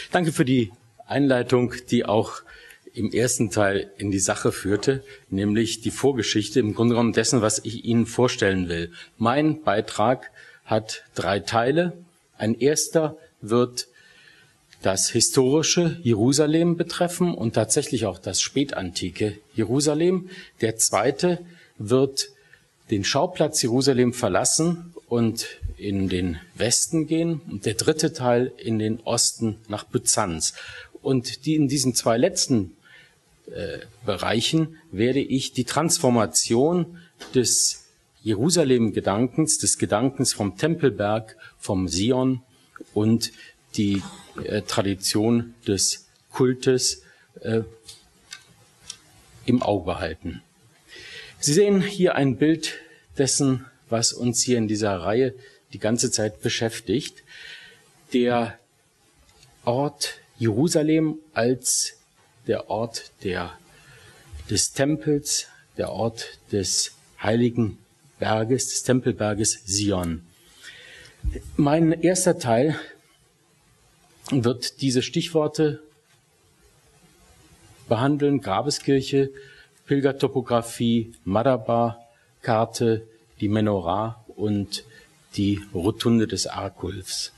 Danke für die Einleitung, die auch im ersten Teil in die Sache führte, nämlich die Vorgeschichte im Grunde genommen dessen, was ich Ihnen vorstellen will. Mein Beitrag hat 3 Teile. Ein erster wird das historische Jerusalem betreffen und tatsächlich auch das spätantike Jerusalem. Der zweite wird den Schauplatz Jerusalem verlassen und in den Westen gehen und der dritte Teil in den Osten nach Byzanz. Und in diesen 2 letzten Bereichen werde ich die Transformation des Jerusalem-Gedankens, des Gedankens vom Tempelberg, vom Sion und die Tradition des Kultes im Auge behalten. Sie sehen hier ein Bild dessen, was uns hier in dieser Reihe die ganze Zeit beschäftigt. Der Ort Jerusalem als der Ort des Tempels, der Ort des heiligen Berges, des Tempelberges Sion. Mein erster Teil wird diese Stichworte behandeln: Grabeskirche, Pilgertopographie, Madaba-Karte, die Menorah und die Rotunde des Arkulfs.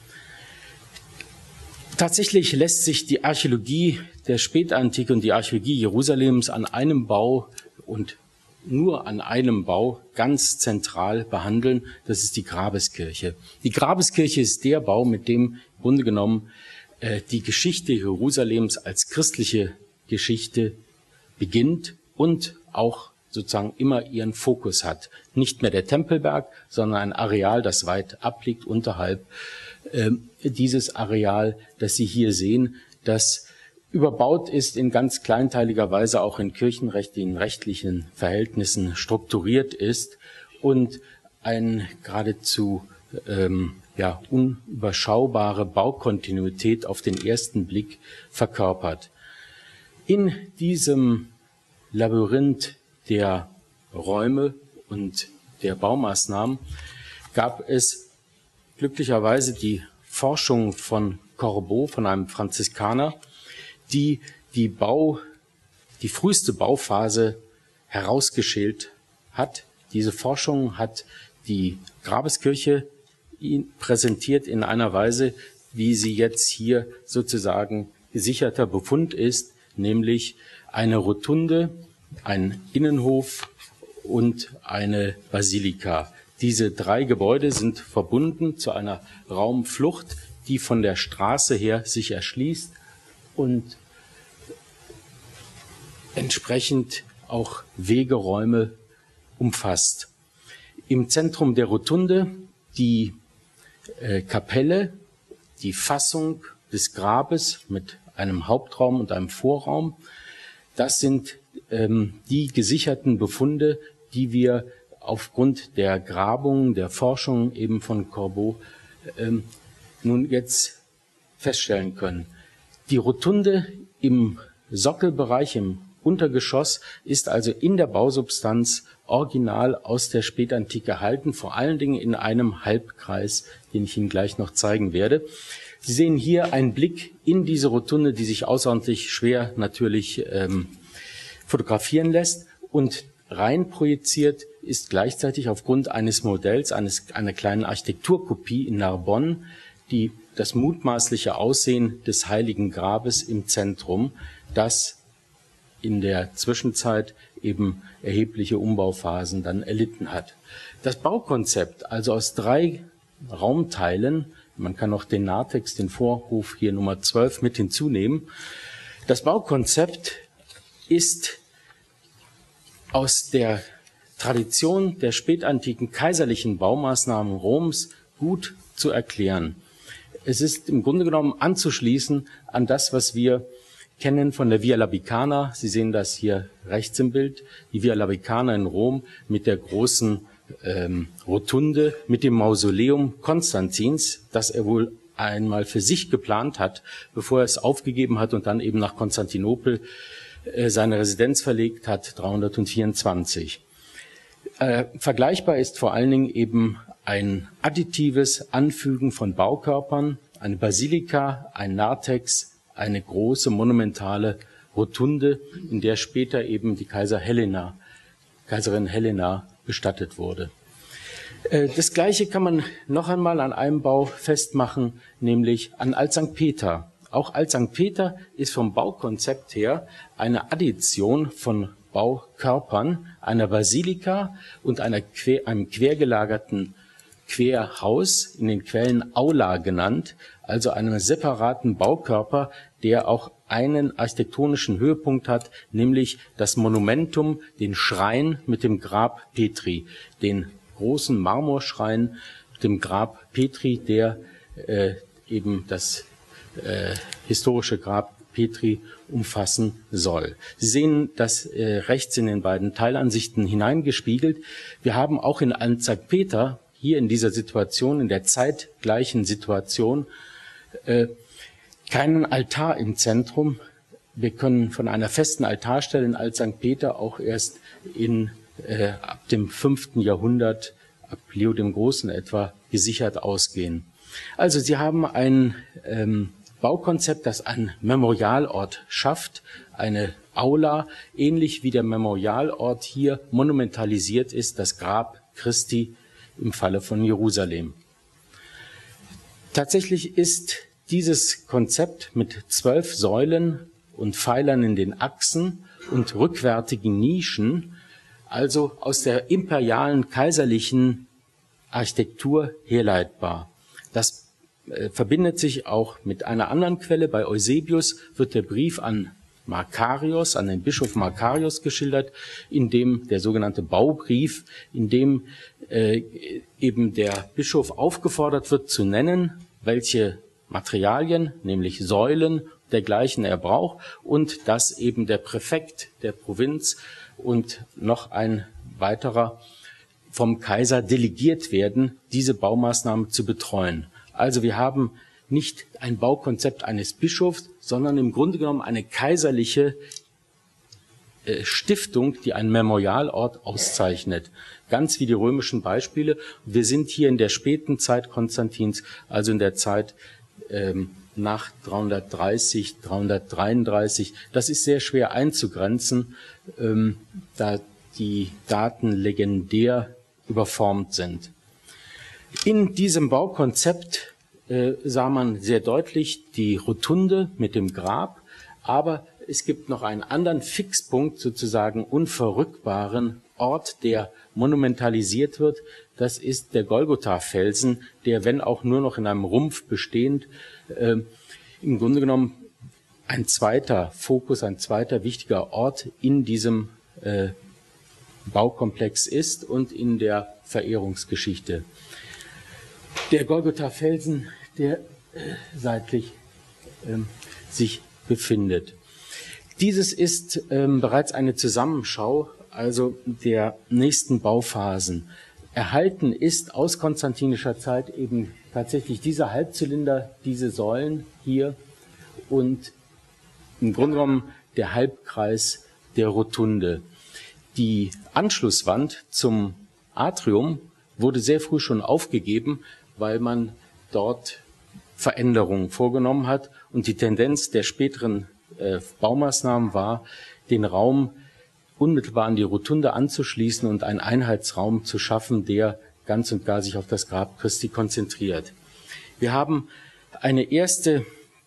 Tatsächlich lässt sich die Archäologie der Spätantike und die Archäologie Jerusalems an einem Bau und nur an einem Bau ganz zentral behandeln. Das ist die Grabeskirche. Die Grabeskirche ist der Bau, mit dem im Grunde genommen die Geschichte Jerusalems als christliche Geschichte beginnt und auch sozusagen immer ihren Fokus hat. Nicht mehr der Tempelberg, sondern ein Areal, das weit abliegt unterhalb dieses Areal, das Sie hier sehen, das überbaut ist in ganz kleinteiliger Weise, auch in kirchenrechtlichen, rechtlichen Verhältnissen strukturiert ist und eine geradezu unüberschaubare Baukontinuität auf den ersten Blick verkörpert. In diesem Labyrinth der Räume und der Baumaßnahmen gab es glücklicherweise die Forschung von Corbeau, von einem Franziskaner, die früheste Bauphase herausgeschält hat. Diese Forschung hat die Grabeskirche präsentiert in einer Weise, wie sie jetzt hier sozusagen gesicherter Befund ist, nämlich eine Rotunde, ein Innenhof und eine Basilika. Diese 3 Gebäude sind verbunden zu einer Raumflucht, die von der Straße her sich erschließt und entsprechend auch Wegeräume umfasst. Im Zentrum der Rotunde die Kapelle, die Fassung des Grabes mit einem Hauptraum und einem Vorraum. Das sind die gesicherten Befunde, die wir aufgrund der Grabung, der Forschung eben von Corbeau nun jetzt feststellen können. Die Rotunde im Sockelbereich, im Untergeschoss, ist also in der Bausubstanz original aus der Spätantike erhalten, vor allen Dingen in einem Halbkreis, den ich Ihnen gleich noch zeigen werde. Sie sehen hier einen Blick in diese Rotunde, die sich außerordentlich schwer natürlich fotografieren lässt, und rein projiziert ist gleichzeitig aufgrund eines Modells, einer kleinen Architekturkopie in Narbonne, das mutmaßliche Aussehen des Heiligen Grabes im Zentrum, das in der Zwischenzeit eben erhebliche Umbauphasen dann erlitten hat. Das Baukonzept, also aus 3 Raumteilen, man kann auch den Narthex, den Vorhof hier Nummer 12 mit hinzunehmen. Das Baukonzept ist aus der Tradition der spätantiken kaiserlichen Baumaßnahmen Roms gut zu erklären. Es ist im Grunde genommen anzuschließen an das, was wir kennen von der Via Labicana. Sie sehen das hier rechts im Bild, die Via Labicana in Rom mit der großen Rotunde, mit dem Mausoleum Konstantins, das er wohl einmal für sich geplant hat, bevor er es aufgegeben hat und dann eben nach Konstantinopel seine Residenz verlegt hat, 324. Vergleichbar ist vor allen Dingen eben ein additives Anfügen von Baukörpern, eine Basilika, ein Narthex, eine große monumentale Rotunde, in der später eben die Kaiserin Helena bestattet wurde. Das Gleiche kann man noch einmal an einem Bau festmachen, nämlich an Alt St. Peter. Auch Alt St. Peter ist vom Baukonzept her eine Addition von Baukörpern, einer Basilika und einem quergelagerten Querhaus, in den Quellen Aula genannt, also einem separaten Baukörper, der auch einen architektonischen Höhepunkt hat, nämlich das Monumentum, den Schrein mit dem Grab Petri, den großen Marmorschrein mit dem Grab Petri, der eben das historische Grab Petri umfassen soll. Sie sehen das rechts in den beiden Teilansichten hineingespiegelt. Wir haben auch in Alt St. Peter hier in dieser Situation, in der zeitgleichen Situation, keinen Altar im Zentrum. Wir können von einer festen Altarstelle in Alt St. Peter auch erst ab dem 5. Jahrhundert, ab Leo dem Großen etwa, gesichert ausgehen. Also Sie haben ein Baukonzept, das einen Memorialort schafft, eine Aula, ähnlich wie der Memorialort hier monumentalisiert ist, das Grab Christi im Falle von Jerusalem. Tatsächlich ist dieses Konzept mit 12 Säulen und Pfeilern in den Achsen und rückwärtigen Nischen, also aus der imperialen kaiserlichen Architektur herleitbar. Das verbindet sich auch mit einer anderen Quelle. Bei Eusebius wird der Brief an Makarios, an den Bischof Makarios geschildert, in dem der sogenannte Baubrief, in dem eben der Bischof aufgefordert wird zu nennen, welche Materialien, nämlich Säulen dergleichen er braucht, und dass eben der Präfekt der Provinz und noch ein weiterer vom Kaiser delegiert werden, diese Baumaßnahmen zu betreuen. Also wir haben nicht ein Baukonzept eines Bischofs, sondern im Grunde genommen eine kaiserliche Stiftung, die einen Memorialort auszeichnet. Ganz wie die römischen Beispiele. Wir sind hier in der späten Zeit Konstantins, also in der Zeit nach 330, 333. Das ist sehr schwer einzugrenzen, da die Daten legendär überformt sind. In diesem Baukonzept sah man sehr deutlich die Rotunde mit dem Grab, aber es gibt noch einen anderen Fixpunkt, sozusagen unverrückbaren Ort, der monumentalisiert wird. Das ist der Golgotha-Felsen, der, wenn auch nur noch in einem Rumpf bestehend, im Grunde genommen ein zweiter Fokus, ein zweiter wichtiger Ort in diesem Baukomplex ist und in der Verehrungsgeschichte. Der Golgotha-Felsen, der seitlich sich befindet. Dieses ist bereits eine Zusammenschau, also der nächsten Bauphasen. Erhalten ist aus konstantinischer Zeit eben tatsächlich dieser Halbzylinder, diese Säulen hier und im Grunde genommen der Halbkreis der Rotunde. Die Anschlusswand zum Atrium wurde sehr früh schon aufgegeben, weil man dort Veränderungen vorgenommen hat und die Tendenz der späteren Baumaßnahmen war, den Raum unmittelbar an die Rotunde anzuschließen und einen Einheitsraum zu schaffen, der ganz und gar sich auf das Grab Christi konzentriert. Wir haben einen ersten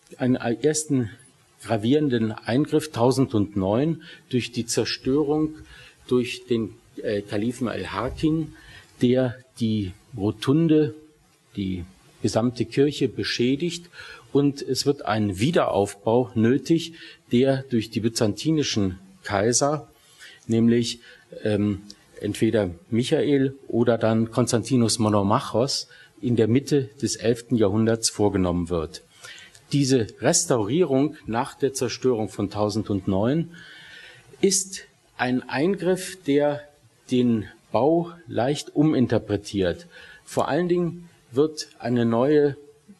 gravierenden Eingriff 1009 durch die Zerstörung durch den Kalifen al-Hakim, der die Rotunde, die gesamte Kirche beschädigt, und es wird ein Wiederaufbau nötig, der durch die byzantinischen Kaiser, nämlich entweder Michael oder dann Konstantinus Monomachos, in der Mitte des 11. Jahrhunderts vorgenommen wird. Diese Restaurierung nach der Zerstörung von 1009 ist ein Eingriff, der den Bau leicht uminterpretiert. Vor allen Dingen wird ein neues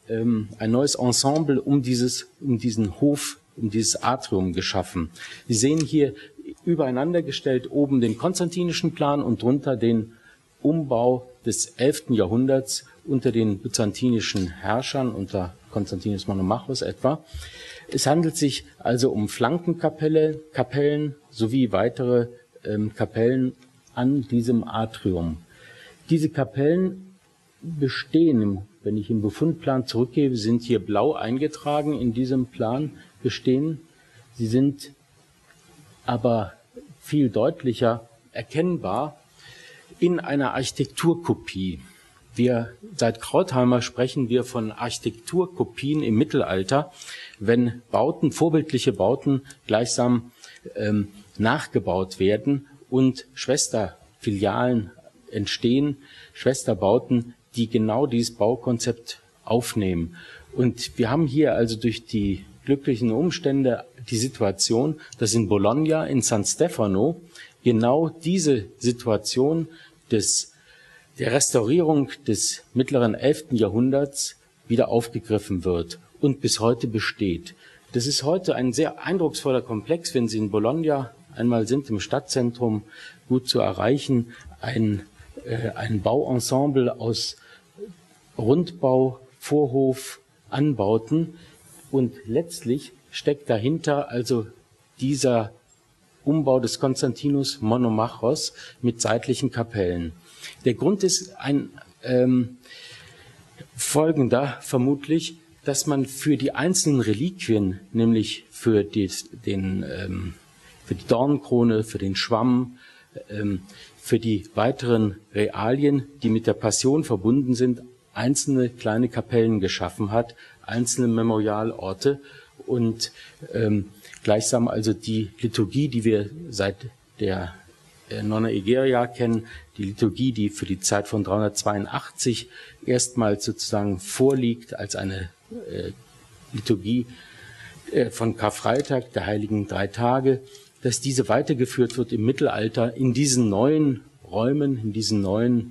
Ensemble um diesen Hof, um dieses Atrium geschaffen. Sie sehen hier übereinander gestellt oben den konstantinischen Plan und drunter den Umbau des 11. Jahrhunderts unter den byzantinischen Herrschern, unter Konstantinus Monomachos etwa. Es handelt sich also um Kapellen sowie weitere Kapellen an diesem Atrium. Diese Kapellen bestehen, wenn ich im Befundplan zurückgebe, sind hier blau eingetragen in diesem Plan bestehen. Sie sind aber viel deutlicher erkennbar in einer Architekturkopie. Seit Krautheimer sprechen wir von Architekturkopien im Mittelalter, wenn vorbildliche Bauten gleichsam nachgebaut werden und Schwesterfilialen entstehen, Schwesterbauten, die genau dieses Baukonzept aufnehmen. Und wir haben hier also durch die glücklichen Umstände die Situation, dass in Bologna, in San Stefano, genau diese Situation der Restaurierung des mittleren 11. Jahrhunderts wieder aufgegriffen wird und bis heute besteht. Das ist heute ein sehr eindrucksvoller Komplex, wenn Sie in Bologna einmal sind, im Stadtzentrum gut zu erreichen. Ein Bauensemble aus Rundbau, Vorhof, Anbauten und letztlich steckt dahinter also dieser Umbau des Konstantinus Monomachos mit seitlichen Kapellen. Der Grund ist ein folgender vermutlich, dass man für die einzelnen Reliquien, nämlich für die Dornenkrone, für den Schwamm, für die weiteren Realien, die mit der Passion verbunden sind, einzelne kleine Kapellen geschaffen hat, einzelne Memorialorte und gleichsam also die Liturgie, die wir seit der Nonna Egeria kennen, die Liturgie, die für die Zeit von 382 erstmals sozusagen vorliegt als eine Liturgie von Karfreitag, der Heiligen Drei Tage, dass diese weitergeführt wird im Mittelalter in diesen neuen Räumen, in diesen neuen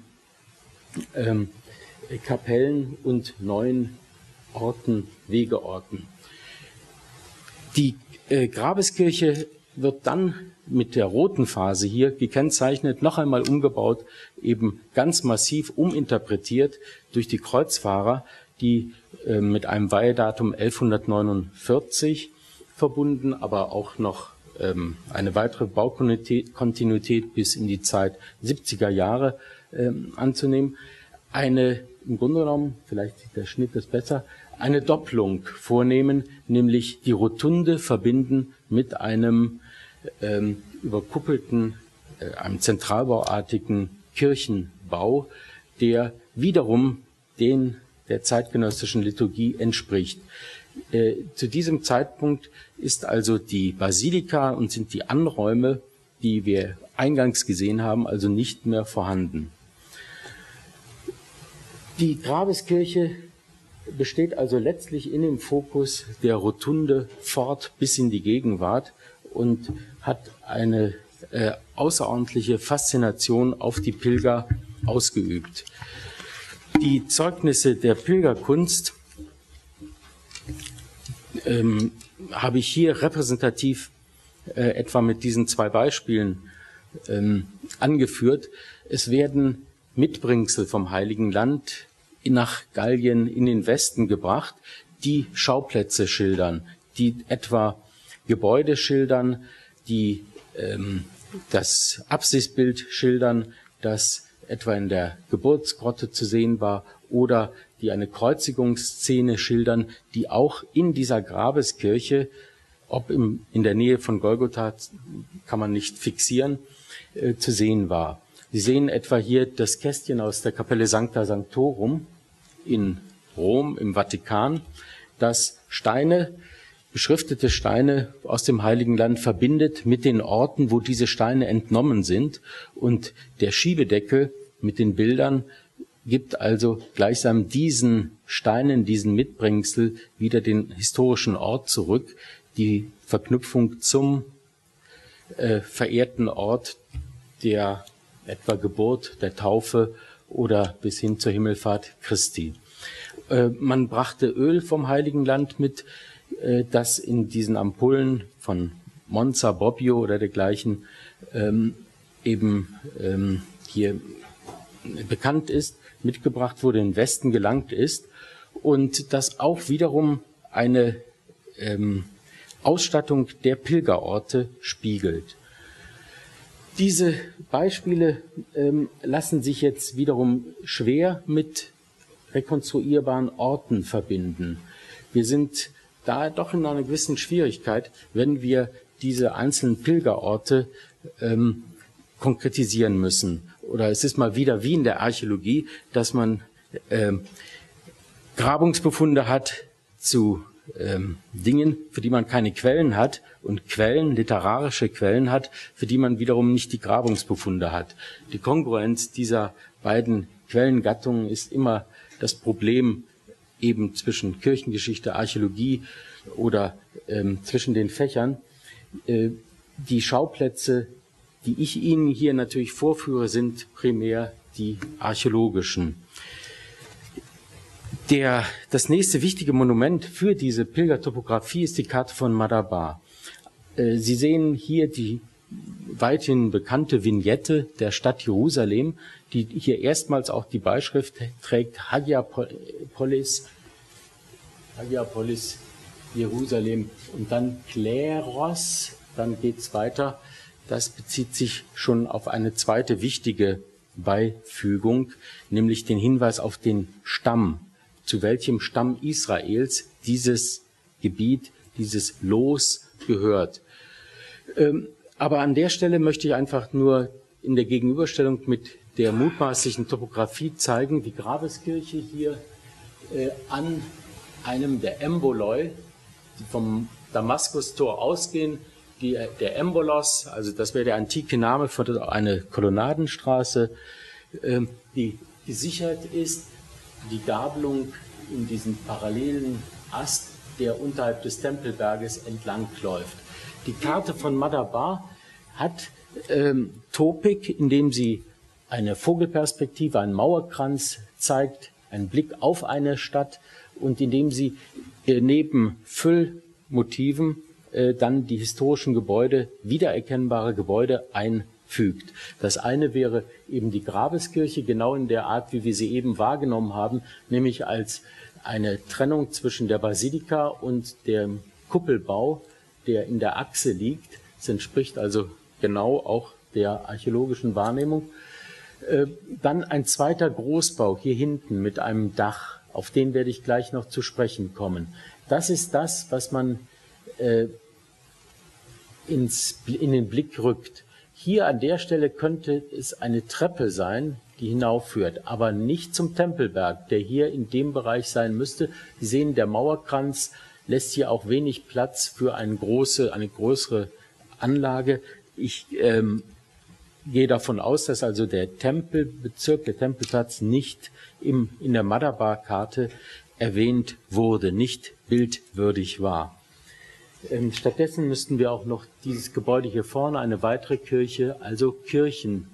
Kapellen und neuen Orten, Wegeorten. Die Grabeskirche wird dann mit der roten Phase hier gekennzeichnet, noch einmal umgebaut, eben ganz massiv uminterpretiert durch die Kreuzfahrer, die mit einem Weihedatum 1149 verbunden, aber auch noch eine weitere Baukontinuität bis in die Zeit 70er Jahre anzunehmen. Im Grunde genommen, vielleicht sieht der Schnitt das besser, eine Doppelung vornehmen, nämlich die Rotunde verbinden mit einem überkuppelten, einem zentralbauartigen Kirchenbau, der wiederum der zeitgenössischen Liturgie entspricht. Zu diesem Zeitpunkt ist also die Basilika und sind die Anräume, die wir eingangs gesehen haben, also nicht mehr vorhanden. Die Grabeskirche besteht also letztlich in dem Fokus der Rotunde fort bis in die Gegenwart und hat eine außerordentliche Faszination auf die Pilger ausgeübt. Die Zeugnisse der Pilgerkunst habe ich hier repräsentativ etwa mit diesen zwei Beispielen angeführt. Es werden Mitbringsel vom Heiligen Land nach Gallien in den Westen gebracht, die Schauplätze schildern, die etwa Gebäude schildern, die das Apsisbild schildern, das etwa in der Geburtsgrotte zu sehen war, oder die eine Kreuzigungsszene schildern, die auch in dieser Grabeskirche, ob in der Nähe von Golgotha, kann man nicht fixieren, zu sehen war. Sie sehen etwa hier das Kästchen aus der Kapelle Sancta Sanctorum in Rom, im Vatikan, das beschriftete Steine aus dem Heiligen Land verbindet mit den Orten, wo diese Steine entnommen sind. Und der Schiebedeckel mit den Bildern gibt also gleichsam diesen Steinen, diesen Mitbringsel wieder den historischen Ort zurück, die Verknüpfung zum verehrten Ort der etwa Geburt, der Taufe oder bis hin zur Himmelfahrt Christi. Man brachte Öl vom Heiligen Land mit, das in diesen Ampullen von Monza, Bobbio oder dergleichen hier bekannt ist, mitgebracht wurde, in den Westen gelangt ist. und das auch wiederum eine Ausstattung der Pilgerorte spiegelt. Diese Beispiele lassen sich jetzt wiederum schwer mit rekonstruierbaren Orten verbinden. Wir sind da doch in einer gewissen Schwierigkeit, wenn wir diese einzelnen Pilgerorte konkretisieren müssen. Oder es ist mal wieder wie in der Archäologie, dass man Grabungsbefunde hat zu Dingen, für die man keine Quellen hat, und Quellen, literarische Quellen hat, für die man wiederum nicht die Grabungsbefunde hat. Die Kongruenz dieser beiden Quellengattungen ist immer das Problem eben zwischen Kirchengeschichte, Archäologie oder zwischen den Fächern. Die Schauplätze, die ich Ihnen hier natürlich vorführe, sind primär die archäologischen. Das nächste wichtige Monument für diese Pilgertopographie ist die Karte von Madaba. Sie sehen hier die weithin bekannte Vignette der Stadt Jerusalem, die hier erstmals auch die Beischrift trägt, Hagia Polis Jerusalem und dann Kleros, dann geht's weiter. Das bezieht sich schon auf eine zweite wichtige Beifügung, nämlich den Hinweis auf den Stamm, zu welchem Stamm Israels dieses Gebiet, dieses Los gehört. Aber an der Stelle möchte ich einfach nur in der Gegenüberstellung mit der mutmaßlichen Topographie zeigen, die Grabeskirche hier an einem der Emboloi, die vom Damaskustor ausgehen, der Embolos, also das wäre der antike Name für eine Kolonnadenstraße, die gesichert ist, die Gabelung in diesen parallelen Ast, der unterhalb des Tempelberges entlang läuft. Die Karte von Madaba hat Topik, indem sie eine Vogelperspektive, einen Mauerkranz zeigt, einen Blick auf eine Stadt und indem sie neben Füllmotiven dann die historischen Gebäude, wiedererkennbare Gebäude einfügt. Das eine wäre eben die Grabeskirche, genau in der Art, wie wir sie eben wahrgenommen haben, nämlich als eine Trennung zwischen der Basilika und dem Kuppelbau, der in der Achse liegt. Das entspricht also genau auch der archäologischen Wahrnehmung. Dann ein zweiter Großbau hier hinten mit einem Dach, auf den werde ich gleich noch zu sprechen kommen. Das ist das, was man in den Blick rückt. Hier an der Stelle könnte es eine Treppe sein, die hinaufführt, aber nicht zum Tempelberg, der hier in dem Bereich sein müsste. Sie sehen, der Mauerkranz lässt hier auch wenig Platz für eine größere Anlage. Ich gehe davon aus, dass also der Tempelbezirk, der Tempelplatz nicht in der Madaba-Karte erwähnt wurde, nicht bildwürdig war. Stattdessen müssten wir auch noch dieses Gebäude hier vorne, eine weitere Kirche, also Kirchen,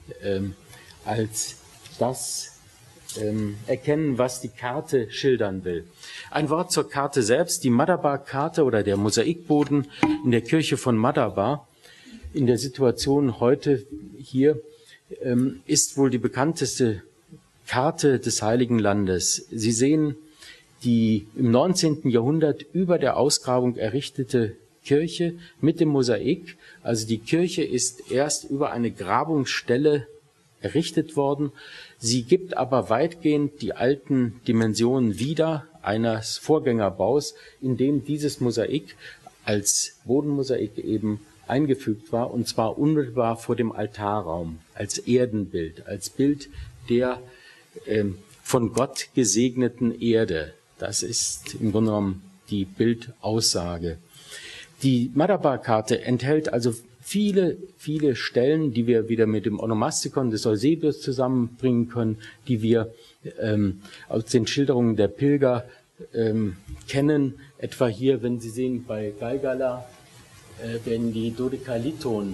als das erkennen, was die Karte schildern will. Ein Wort zur Karte selbst. Die Madaba-Karte oder der Mosaikboden in der Kirche von Madaba in der Situation heute hier ist wohl die bekannteste Karte des Heiligen Landes. Sie sehen die im 19. Jahrhundert über der Ausgrabung errichtete Kirche mit dem Mosaik. Also die Kirche ist erst über eine Grabungsstelle errichtet worden. Sie gibt aber weitgehend die alten Dimensionen wieder eines Vorgängerbaus, in dem dieses Mosaik als Bodenmosaik eben eingefügt war, und zwar unmittelbar vor dem Altarraum, als Erdenbild, als Bild der von Gott gesegneten Erde. Das ist im Grunde genommen die Bildaussage. Die Madaba-Karte enthält also viele, viele Stellen, die wir wieder mit dem Onomastikon des Eusebius zusammenbringen können, die wir aus den Schilderungen der Pilger kennen. Etwa hier, wenn Sie sehen, bei Galgala werden die Dodekaliton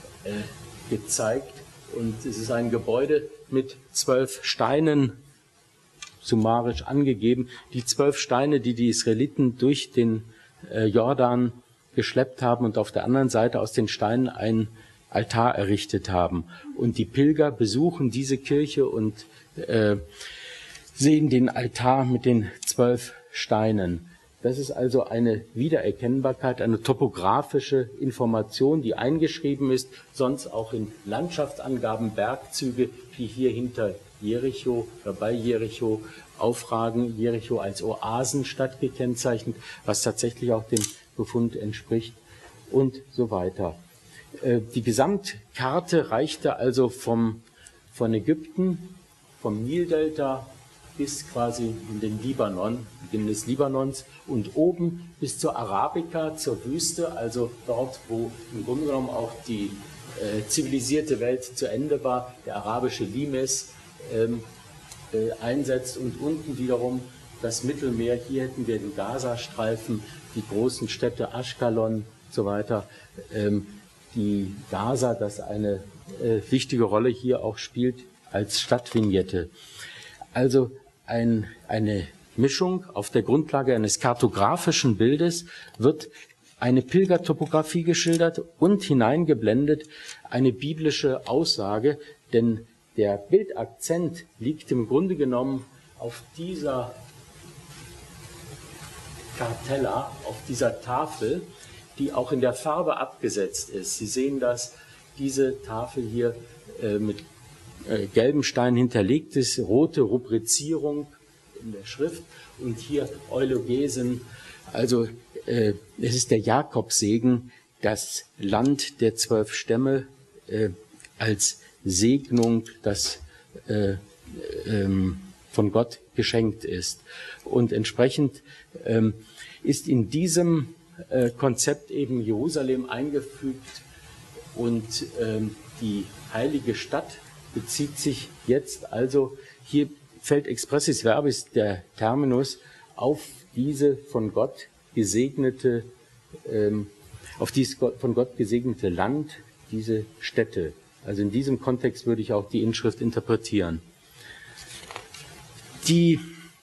gezeigt. Und es ist ein Gebäude mit 12 Steinen, summarisch angegeben. Die 12 Steine, die die Israeliten durch den Jordan geschleppt haben und auf der anderen Seite aus den Steinen einen Altar errichtet haben. Und die Pilger besuchen diese Kirche und sehen den Altar mit den 12 Steinen. Das ist also eine Wiedererkennbarkeit, eine topografische Information, die eingeschrieben ist, sonst auch in Landschaftsangaben, Bergzüge, die hier hinter Jericho oder bei Jericho aufragen, Jericho als Oasenstadt gekennzeichnet, was tatsächlich auch dem Befund entspricht und so weiter. Die Gesamtkarte reichte also von Ägypten, vom Nildelta bis quasi in den Libanon, Beginn des Libanons und oben bis zur Arabica, zur Wüste, also dort, wo im Grunde genommen auch die zivilisierte Welt zu Ende war, der arabische Limes einsetzt und unten wiederum das Mittelmeer. Hier hätten wir den Gazastreifen, die großen Städte Aschkelon und so weiter. Die Gaza, das eine wichtige Rolle hier auch spielt als Stadtvignette. Also eine Mischung auf der Grundlage eines kartografischen Bildes wird eine Pilgertopographie geschildert und hineingeblendet eine biblische Aussage, denn der Bildakzent liegt im Grunde genommen auf dieser Cartella, auf dieser Tafel, die auch in der Farbe abgesetzt ist. Sie sehen, dass diese Tafel hier mit gelben Steinen hinterlegt ist, rote Rubrizierung in der Schrift und hier Eulogesen, also es ist der Jakobsegen, das Land der 12 Stämme als Segnung, das von Gott geschenkt ist. Und entsprechend ist in diesem Konzept eben Jerusalem eingefügt und die heilige Stadt bezieht sich jetzt also, hier fällt expressis verbis der Terminus auf diese von Gott gesegnete, auf dieses von Gott gesegnete Land, diese Städte. Also in diesem Kontext würde ich auch die Inschrift interpretieren. Die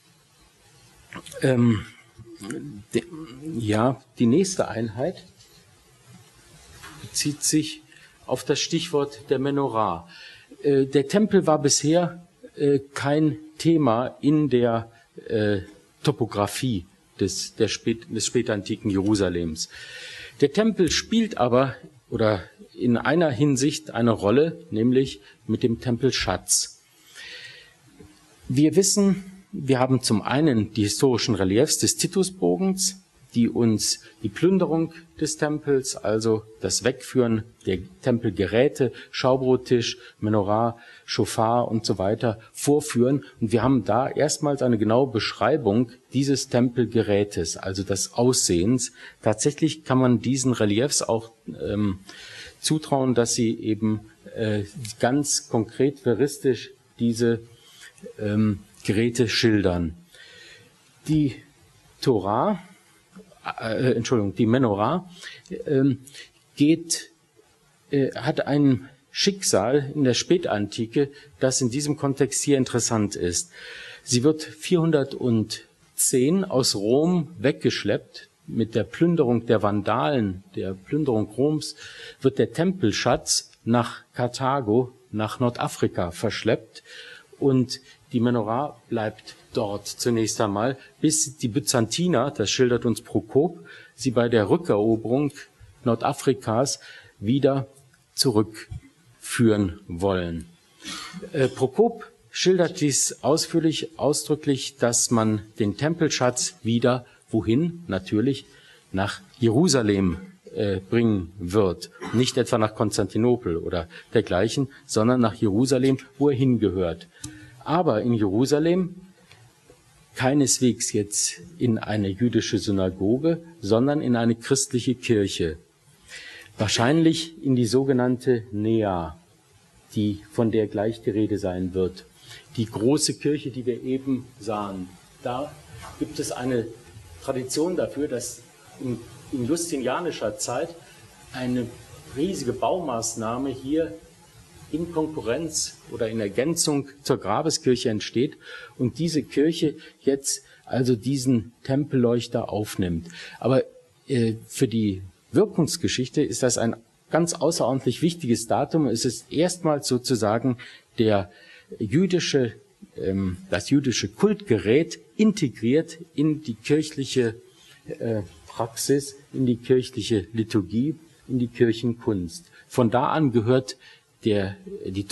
nächste Einheit bezieht sich auf das Stichwort der Menorah. Der Tempel war bisher kein Thema in der Topographie des spätantiken Jerusalems. Der Tempel spielt aber oder in einer Hinsicht eine Rolle, nämlich mit dem Tempelschatz. Wir wissen, wir haben zum einen die historischen Reliefs des Titusbogens, die uns die Plünderung des Tempels, also das Wegführen der Tempelgeräte, Schaubrottisch, Menorah, Schofar und so weiter vorführen. Und wir haben da erstmals eine genaue Beschreibung dieses Tempelgerätes, also des Aussehens. Tatsächlich kann man diesen Reliefs auch zutrauen, dass sie eben ganz konkret veristisch diese Geräte schildern. Die Menorah hat ein Schicksal in der Spätantike, das in diesem Kontext hier interessant ist. Sie wird 410 aus Rom weggeschleppt. Mit der Plünderung der Vandalen, der Plünderung Roms, wird der Tempelschatz nach Karthago, nach Nordafrika verschleppt und die Menorah bleibt dort zunächst einmal, bis die Byzantiner, das schildert uns Prokop, sie bei der Rückeroberung Nordafrikas wieder zurückführen wollen. Prokop schildert dies ausdrücklich, dass man den Tempelschatz wieder, wohin? Natürlich nach Jerusalem bringen wird. Nicht etwa nach Konstantinopel oder dergleichen, sondern nach Jerusalem, wo er hingehört. Aber in Jerusalem keineswegs jetzt in eine jüdische Synagoge, sondern in eine christliche Kirche. Wahrscheinlich in die sogenannte Nea, von der gleich die Rede sein wird. Die große Kirche, die wir eben sahen. Da gibt es eine Tradition dafür, dass in justinianischer Zeit eine riesige Baumaßnahme hier in Konkurrenz oder in Ergänzung zur Grabeskirche entsteht und diese Kirche jetzt also diesen Tempelleuchter aufnimmt. Aber für die Wirkungsgeschichte ist das ein ganz außerordentlich wichtiges Datum. Es ist erstmals sozusagen das jüdische Kultgerät integriert in die kirchliche Praxis, in die kirchliche Liturgie, in die Kirchenkunst. Von da an gehört die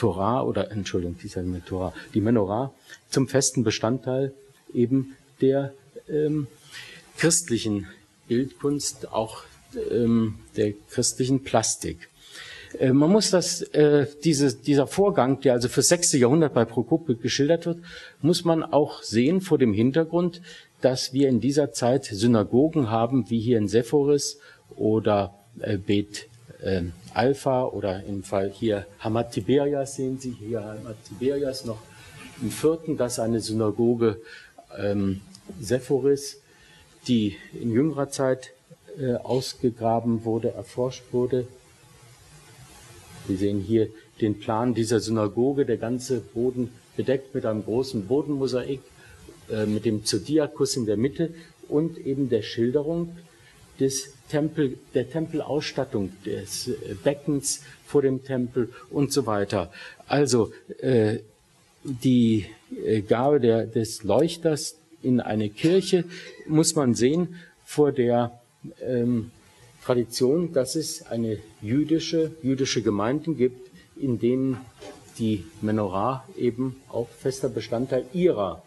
Menorah zum festen Bestandteil eben der christlichen Bildkunst, auch der christlichen Plastik. Man muss dieser Vorgang, der also für das 6. Jahrhundert bei Prokope geschildert wird, muss man auch sehen vor dem Hintergrund, dass wir in dieser Zeit Synagogen haben, wie hier in Sephoris oder Bet Alpha oder im Fall hier Hamat Tiberias, sehen Sie hier Hamat Tiberias noch im 4., das ist eine Synagoge Sephoris, die in jüngerer Zeit ausgegraben wurde, erforscht wurde. Sie sehen hier den Plan dieser Synagoge, der ganze Boden bedeckt mit einem großen Bodenmosaik, mit dem Zodiakus in der Mitte und eben der Schilderung der Tempelausstattung, des Beckens vor dem Tempel und so weiter. Also die Gabe des Leuchters in eine Kirche muss man sehen vor der Tradition, dass es eine jüdische Gemeinden gibt, in denen die Menorah eben auch fester Bestandteil ihrer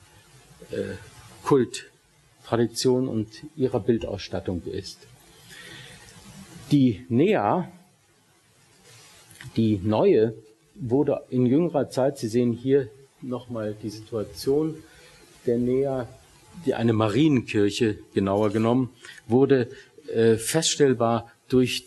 Kulttradition und ihrer Bildausstattung ist. Die Nea, die neue, wurde in jüngerer Zeit, Sie sehen hier nochmal die Situation der Nea, eine Marienkirche genauer genommen, wurde feststellbar durch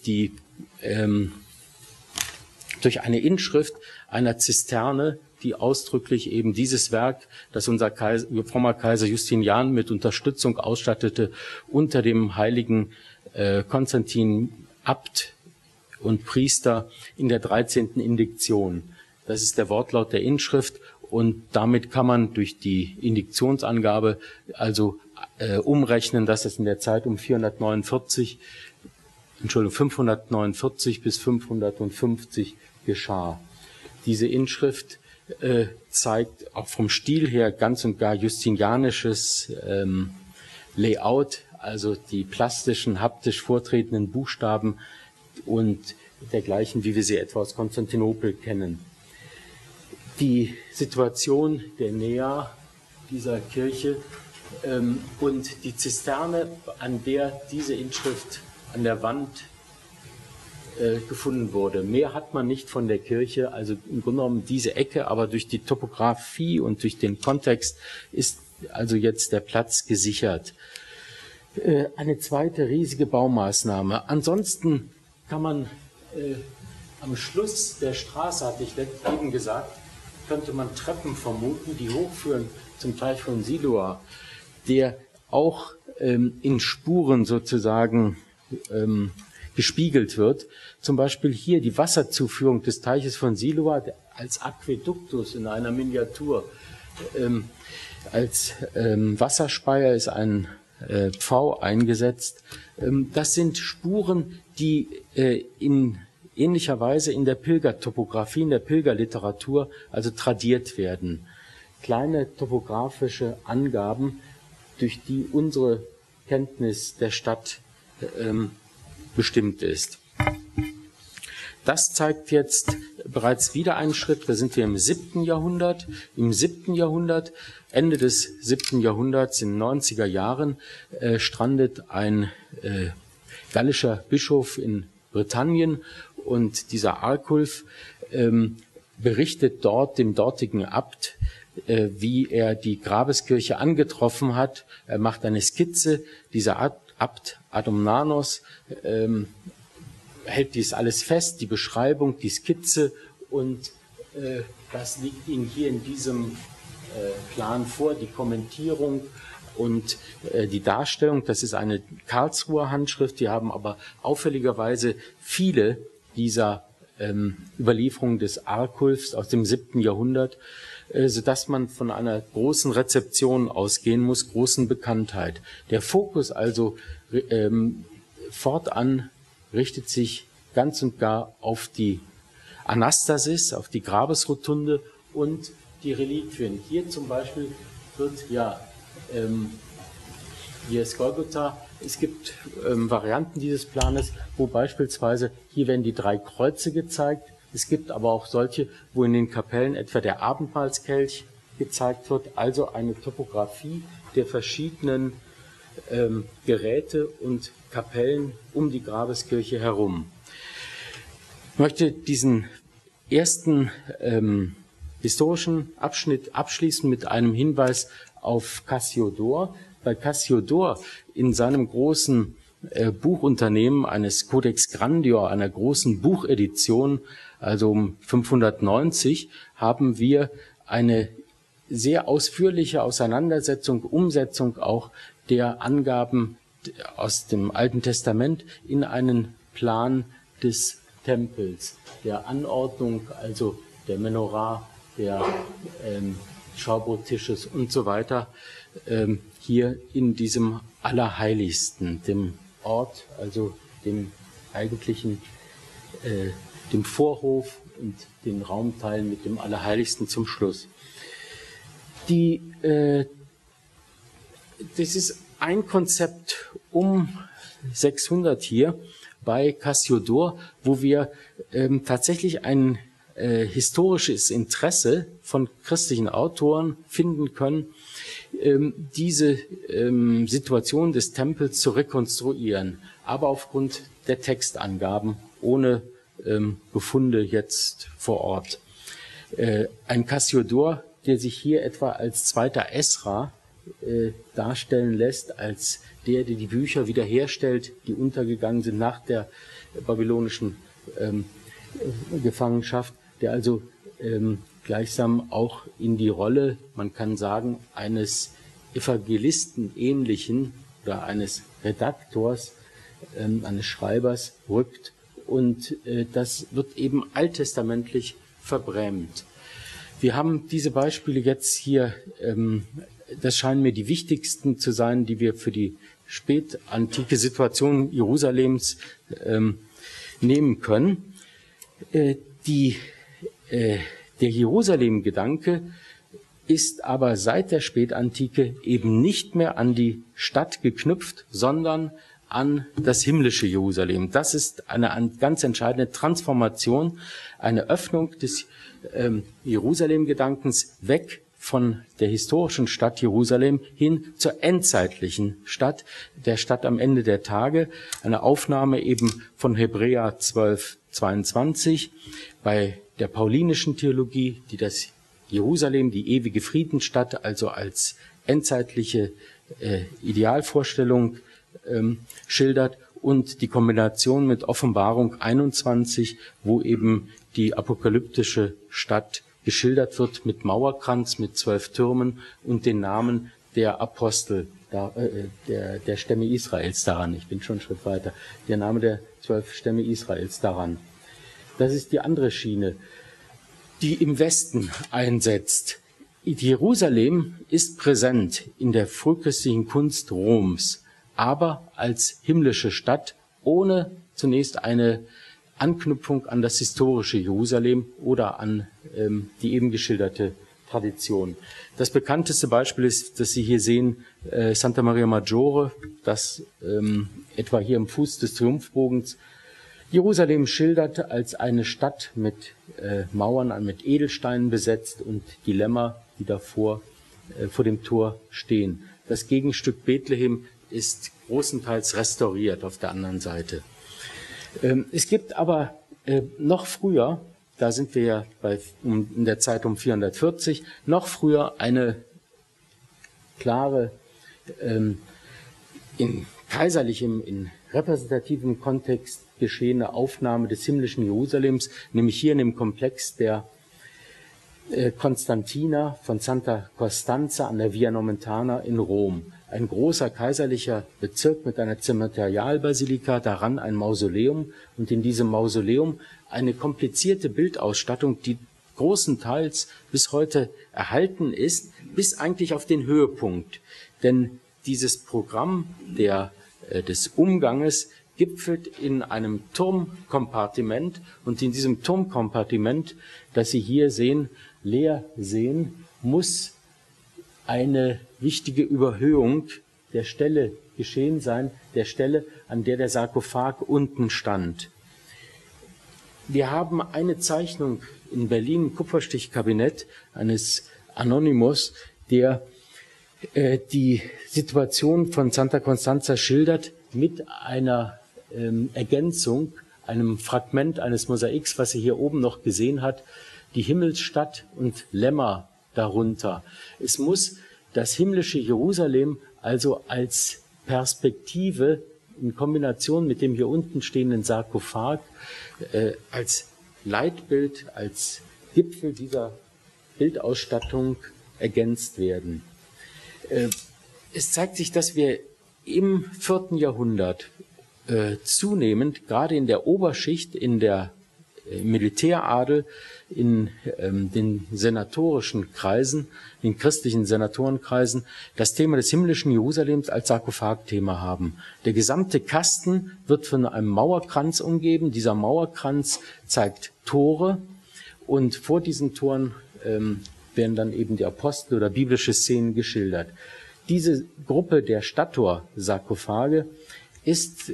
eine Inschrift einer Zisterne, die ausdrücklich eben dieses Werk, das unser frommer Kaiser Justinian mit Unterstützung ausstattete, unter dem heiligen Konstantin Abt und Priester in der 13. Indiktion. Das ist der Wortlaut der Inschrift und damit kann man durch die Indiktionsangabe also umrechnen, dass es in der Zeit um 549 bis 550 geschah. Diese Inschrift zeigt auch vom Stil her ganz und gar justinianisches Layout, also die plastischen, haptisch vortretenden Buchstaben und dergleichen, wie wir sie etwa aus Konstantinopel kennen. Die Situation der Nea dieser Kirche und die Zisterne, an der diese Inschrift an der Wand gefunden wurde. Mehr hat man nicht von der Kirche, also im Grunde genommen diese Ecke, aber durch die Topografie und durch den Kontext ist also jetzt der Platz gesichert. Eine zweite riesige Baumaßnahme. Ansonsten kann man am Schluss der Straße, hatte ich eben gesagt, könnte man Treppen vermuten, die hochführen zum Teich von Siloa, der auch in Spuren sozusagen gespiegelt wird. Zum Beispiel hier die Wasserzuführung des Teiches von Siloa als Aquäduktus in einer Miniatur. Als Wasserspeier ist ein Pfau eingesetzt. Das sind Spuren, die in ähnlicher Weise in der Pilgertopographie, in der Pilgerliteratur also tradiert werden. Kleine topografische Angaben, durch die unsere Kenntnis der Stadt bestimmt ist. Das zeigt jetzt bereits wieder einen Schritt. Da sind wir im 7. Jahrhundert. Im 7. Jahrhundert, Ende des 7. Jahrhunderts, in den 90er Jahren, strandet ein gallischer Bischof in Britannien und dieser Arculf berichtet dort dem dortigen Abt, wie er die Grabeskirche angetroffen hat. Er macht eine Skizze. Dieser Abt Adomnanos hält dies alles fest, die Beschreibung, die Skizze und das liegt Ihnen hier in diesem Plan vor, die Kommentierung und die Darstellung. Das ist eine Karlsruher Handschrift, die haben aber auffälligerweise viele dieser Überlieferungen des Arculfs aus dem 7. Jahrhundert, sodass man von einer großen Rezeption ausgehen muss, großen Bekanntheit. Der Fokus also fortan richtet sich ganz und gar auf die Anastasis, auf die Grabesrotunde und die Reliquien. Hier zum Beispiel wird ja Hier ist Golgotha. Es gibt Varianten dieses Planes, wo beispielsweise, hier werden die 3 Kreuze gezeigt. Es gibt aber auch solche, wo in den Kapellen etwa der Abendmahlskelch gezeigt wird, also eine Topografie der verschiedenen Geräte und Kapellen um die Grabeskirche herum. Ich möchte diesen ersten historischen Abschnitt abschließen mit einem Hinweis auf Cassiodor. Bei Cassiodor in seinem großen Buchunternehmen eines Codex Grandior, einer großen Buchedition, also um 590, haben wir eine sehr ausführliche Auseinandersetzung, Umsetzung auch der Angaben aus dem Alten Testament in einen Plan des Tempels, der Anordnung, also der Menorah, der Schaubrottisches und so weiter, hier in diesem Allerheiligsten, dem Ort, also dem eigentlichen, dem Vorhof und den Raumteilen mit dem Allerheiligsten zum Schluss. Das ist ein Konzept um 600 hier bei Cassiodor, wo wir tatsächlich ein historisches Interesse von christlichen Autoren finden können, diese Situation des Tempels zu rekonstruieren, aber aufgrund der Textangaben, ohne Befunde jetzt vor Ort. Ein Cassiodor, der sich hier etwa als zweiter Esra darstellen lässt, als der die Bücher wiederherstellt, die untergegangen sind nach der babylonischen Gefangenschaft, der also gleichsam auch in die Rolle, man kann sagen, eines Evangelisten ähnlichen oder eines Redaktors, eines Schreibers rückt, und das wird eben alttestamentlich verbrämt. Wir haben diese Beispiele jetzt hier, das scheinen mir die wichtigsten zu sein, die wir für die spätantike Situation Jerusalems nehmen können. Der Jerusalem-Gedanke ist aber seit der Spätantike eben nicht mehr an die Stadt geknüpft, sondern an das himmlische Jerusalem. Das ist eine ganz entscheidende Transformation, eine Öffnung des Jerusalem-Gedankens weg von der historischen Stadt Jerusalem hin zur endzeitlichen Stadt, der Stadt am Ende der Tage. Eine Aufnahme eben von Hebräer 12:22 bei der paulinischen Theologie, die das Jerusalem, die ewige Friedensstadt, also als endzeitliche Idealvorstellung schildert, und die Kombination mit Offenbarung 21, wo eben die apokalyptische Stadt geschildert wird mit Mauerkranz, mit 12 Türmen und den Namen der Apostel, der Stämme Israels daran. Ich bin schon einen Schritt weiter. Der Name der 12 Stämme Israels daran. Das ist die andere Schiene, die im Westen einsetzt. Jerusalem ist präsent in der frühchristlichen Kunst Roms, aber als himmlische Stadt, ohne zunächst eine Anknüpfung an das historische Jerusalem oder an die eben geschilderte Tradition. Das bekannteste Beispiel ist, das Sie hier sehen, Santa Maria Maggiore, das etwa hier am Fuß des Triumphbogens Jerusalem schildert als eine Stadt mit Mauern, mit Edelsteinen besetzt und die Lämmer, die davor vor dem Tor stehen. Das Gegenstück Bethlehem ist großenteils restauriert auf der anderen Seite. Es gibt aber noch früher, da sind wir ja in der Zeit um 440, noch früher eine klare, in kaiserlichem, in repräsentativem Kontext geschehene Aufnahme des himmlischen Jerusalems, nämlich hier in dem Komplex der Constantina von Santa Costanza an der Via Nomentana in Rom. Ein großer kaiserlicher Bezirk mit einer Zimmerterialbasilika, daran ein Mausoleum und in diesem Mausoleum eine komplizierte Bildausstattung, die großenteils bis heute erhalten ist, bis eigentlich auf den Höhepunkt. Denn dieses Programm des Umganges gipfelt in einem Turmkompartiment, und in diesem Turmkompartiment, das Sie hier sehen, leer sehen, muss eine wichtige Überhöhung der Stelle geschehen sein, der Stelle, an der der Sarkophag unten stand. Wir haben eine Zeichnung in Berlin im Kupferstichkabinett eines Anonymous, der die Situation von Santa Constanza schildert mit einer Ergänzung, einem Fragment eines Mosaiks, was sie hier oben noch gesehen hat, die Himmelsstadt und Lämmer darunter. Es muss das himmlische Jerusalem also als Perspektive in Kombination mit dem hier unten stehenden Sarkophag als Leitbild, als Gipfel dieser Bildausstattung ergänzt werden. Es zeigt sich, dass wir im 4. Jahrhundert zunehmend, gerade in der Oberschicht, in der Militäradel, in den senatorischen Kreisen, den christlichen Senatorenkreisen, das Thema des himmlischen Jerusalems als Sarkophagthema haben. Der gesamte Kasten wird von einem Mauerkranz umgeben. Dieser Mauerkranz zeigt Tore und vor diesen Toren werden dann eben die Apostel oder biblische Szenen geschildert. Diese Gruppe der Stadttor-Sarkophage ist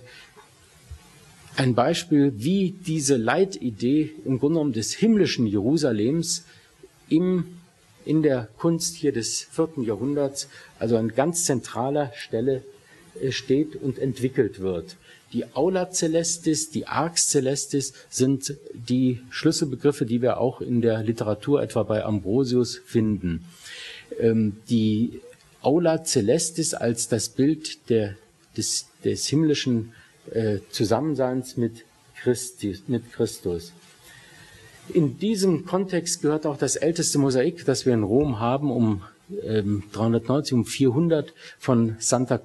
ein Beispiel, wie diese Leitidee im Grunde genommen des himmlischen Jerusalems in der Kunst hier des 4. Jahrhunderts, also an ganz zentraler Stelle steht und entwickelt wird. Die Aula Celestis, die Arx Celestis sind die Schlüsselbegriffe, die wir auch in der Literatur etwa bei Ambrosius finden. Die Aula Celestis als das Bild des himmlischen Zusammenseins mit Christus. In diesem Kontext gehört auch das älteste Mosaik, das wir in Rom haben, um 390, um 400 von Santa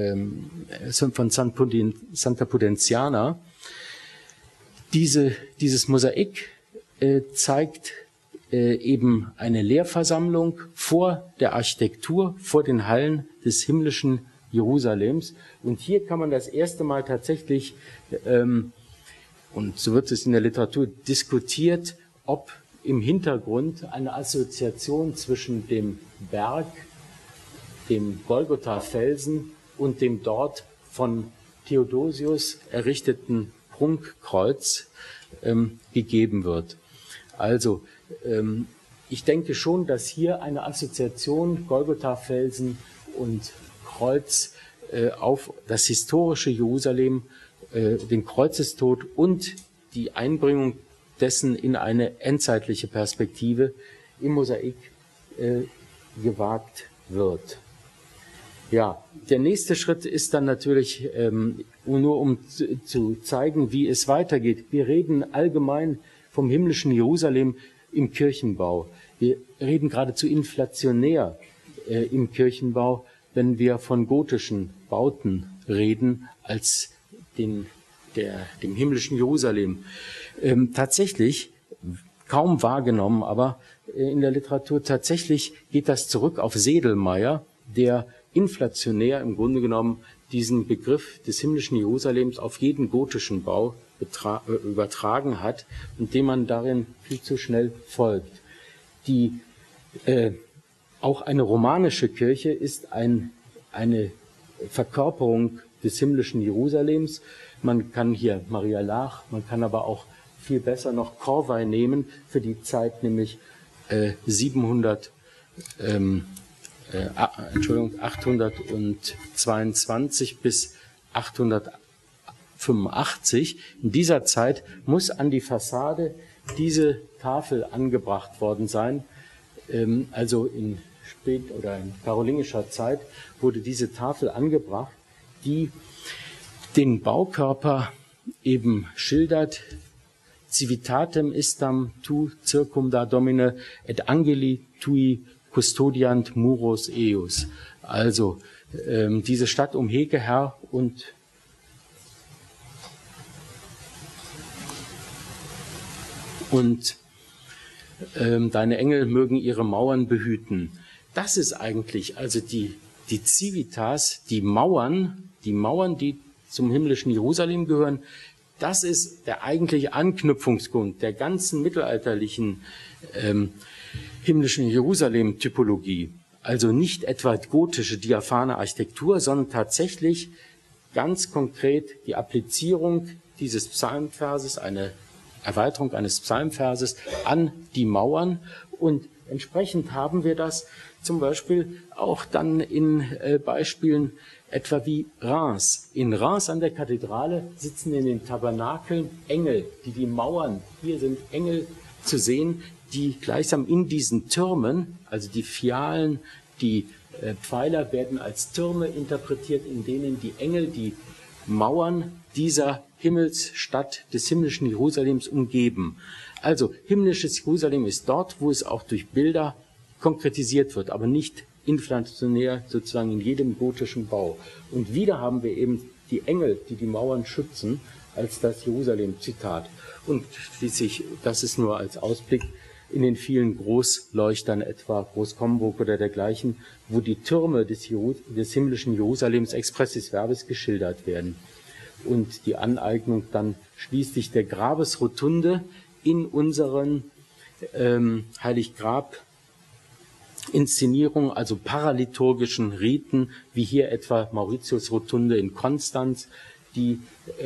Pudenziana. Dieses Mosaik zeigt eben eine Lehrversammlung vor der Architektur, vor den Hallen des himmlischen Jerusalems. Und hier kann man das erste Mal tatsächlich, und so wird es in der Literatur diskutiert, ob im Hintergrund eine Assoziation zwischen dem Berg, dem Golgotha-Felsen und dem dort von Theodosius errichteten Prunkkreuz gegeben wird. Also ich denke schon, dass hier eine Assoziation Golgotha-Felsen und Kreuz auf das historische Jerusalem, den Kreuzestod und die Einbringung dessen in eine endzeitliche Perspektive im Mosaik gewagt wird. Ja, der nächste Schritt ist dann natürlich, nur um zu zeigen, wie es weitergeht. Wir reden allgemein vom himmlischen Jerusalem im Kirchenbau. Wir reden geradezu inflationär im Kirchenbau, wenn wir von gotischen Bauten reden, als dem himmlischen Jerusalem. Tatsächlich, kaum wahrgenommen, aber in der Literatur tatsächlich geht das zurück auf Sedlmayr, der inflationär im Grunde genommen diesen Begriff des himmlischen Jerusalems auf jeden gotischen Bau übertragen hat und dem man darin viel zu schnell folgt. Auch eine romanische Kirche ist eine Verkörperung des himmlischen Jerusalems. Man kann hier Maria Laach, man kann aber auch viel besser noch Corvey nehmen für die Zeit, nämlich 822 bis 885. In dieser Zeit muss an die Fassade diese Tafel angebracht worden sein. Also in karolingischer Zeit wurde diese Tafel angebracht, die den Baukörper eben schildert. Civitatem istam tu circumda domine et angeli tui custodiant muros eus. Also diese Stadt umhege Herr und deine Engel mögen ihre Mauern behüten. Das ist eigentlich also die Civitas, die Mauern, die zum himmlischen Jerusalem gehören. Das ist der eigentliche Anknüpfungspunkt der ganzen mittelalterlichen himmlischen Jerusalem-Typologie. Also nicht etwa gotische, diaphane Architektur, sondern tatsächlich ganz konkret die Applizierung dieses Psalmverses, eine Erweiterung eines Psalmverses an die Mauern. Und entsprechend haben wir das zum Beispiel auch dann in Beispielen etwa wie Reims. In Reims an der Kathedrale sitzen in den Tabernakeln Engel, die die Mauern, hier sind Engel zu sehen, die gleichsam in diesen Türmen, also die Fialen, die Pfeiler werden als Türme interpretiert, in denen die Engel die Mauern dieser Himmelsstadt, des himmlischen Jerusalems umgeben. Also himmlisches Jerusalem ist dort, wo es auch durch Bilder konkretisiert wird, aber nicht inflationär sozusagen in jedem gotischen Bau. Und wieder haben wir eben die Engel, die die Mauern schützen, als das Jerusalem-Zitat. Und schließlich, das ist nur als Ausblick, in den vielen Großleuchtern, etwa Groß-Comburg oder dergleichen, wo die Türme des himmlischen Jerusalems expressis verbis geschildert werden. Und die Aneignung dann schließlich der Grabesrotunde in unseren Heiliggrab-Inszenierungen, also paraliturgischen Riten, wie hier etwa Mauritius-Rotunde in Konstanz, die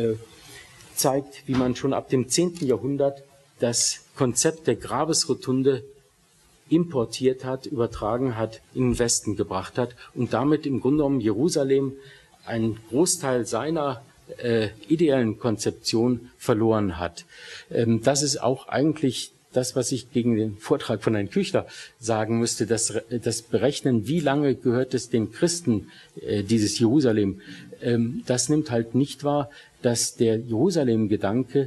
zeigt, wie man schon ab dem 10. Jahrhundert das Konzept der Grabesrotunde importiert hat, übertragen hat, in den Westen gebracht hat und damit im Grunde genommen Jerusalem einen Großteil seiner ideellen Konzeption verloren hat. Das ist auch eigentlich das, was ich gegen den Vortrag von Herrn Küchler sagen müsste, das Berechnen, wie lange gehört es den Christen, dieses Jerusalem, das nimmt halt nicht wahr, dass der Jerusalem-Gedanke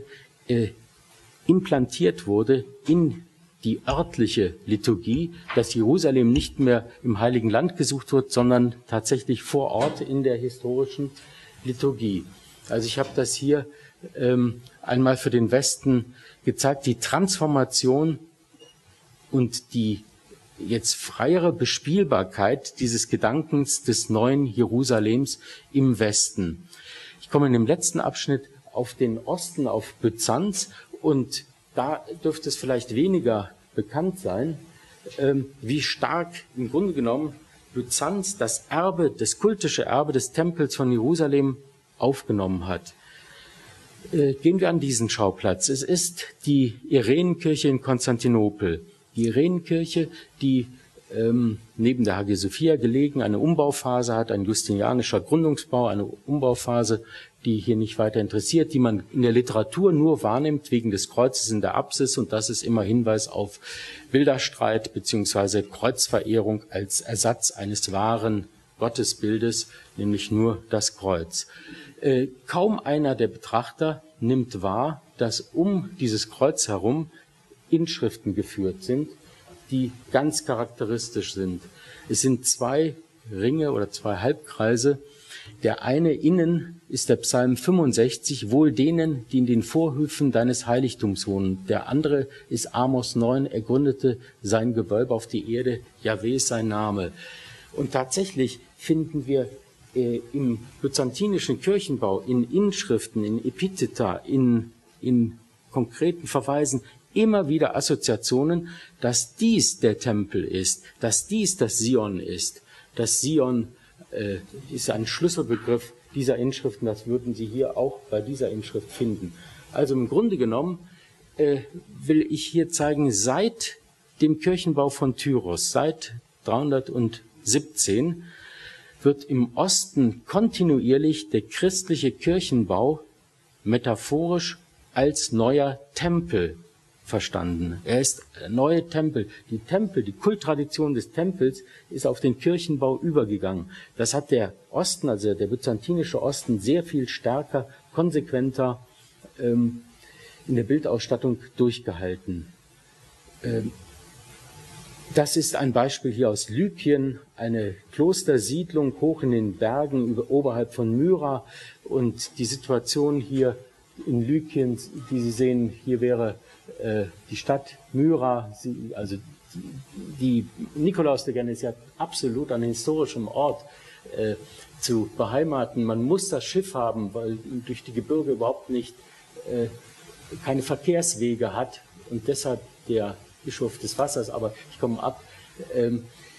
implantiert wurde in die örtliche Liturgie, dass Jerusalem nicht mehr im Heiligen Land gesucht wird, sondern tatsächlich vor Ort in der historischen Liturgie. Also ich habe das hier einmal für den Westen gezeigt, die Transformation und die jetzt freiere Bespielbarkeit dieses Gedankens des neuen Jerusalems im Westen. Ich komme in dem letzten Abschnitt auf den Osten, auf Byzanz, und da dürfte es vielleicht weniger bekannt sein, wie stark im Grunde genommen Byzanz das Erbe, das kultische Erbe des Tempels von Jerusalem aufgenommen hat. Gehen wir an diesen Schauplatz. Es ist die Irenenkirche in Konstantinopel. Die Irenenkirche, die neben der Hagia Sophia gelegen eine Umbauphase hat, ein justinianischer Gründungsbau, eine Umbauphase, die hier nicht weiter interessiert, die man in der Literatur nur wahrnimmt wegen des Kreuzes in der Apsis, und das ist immer Hinweis auf Bilderstreit bzw. Kreuzverehrung als Ersatz eines wahren Gottesbildes, nämlich nur das Kreuz. Kaum einer der Betrachter nimmt wahr, dass um dieses Kreuz herum Inschriften geführt sind, die ganz charakteristisch sind. Es sind zwei Ringe oder zwei Halbkreise. Der eine innen ist der Psalm 65, wohl denen, die in den Vorhöfen deines Heiligtums wohnen. Der andere ist Amos 9, er gründete sein Gewölbe auf die Erde, Jahwe ist sein Name. Und tatsächlich finden wir im byzantinischen Kirchenbau, in Inschriften, in Epitheta, in konkreten Verweisen immer wieder Assoziationen, dass dies der Tempel ist, dass dies das Sion ist. Das Sion ist ein Schlüsselbegriff dieser Inschriften, das würden Sie hier auch bei dieser Inschrift finden. Also im Grunde genommen will ich hier zeigen, seit dem Kirchenbau von Tyros, seit 317, wird im Osten kontinuierlich der christliche Kirchenbau metaphorisch als neuer Tempel verstanden. Er ist neue Tempel. Die Kulttradition des Tempels ist auf den Kirchenbau übergegangen. Das hat der Osten, also der byzantinische Osten, sehr viel stärker, konsequenter in der Bildausstattung durchgehalten. Das ist ein Beispiel hier aus Lykien, eine Klostersiedlung hoch in den Bergen oberhalb von Myra, und die Situation hier in Lykien, die Sie sehen, hier wäre die Stadt Myra, also die Nikolauslegende ist ja absolut an historischem Ort zu beheimaten. Man muss das Schiff haben, weil durch die Gebirge überhaupt nicht keine Verkehrswege hat, und deshalb der Bischof des Wassers, aber ich komme ab.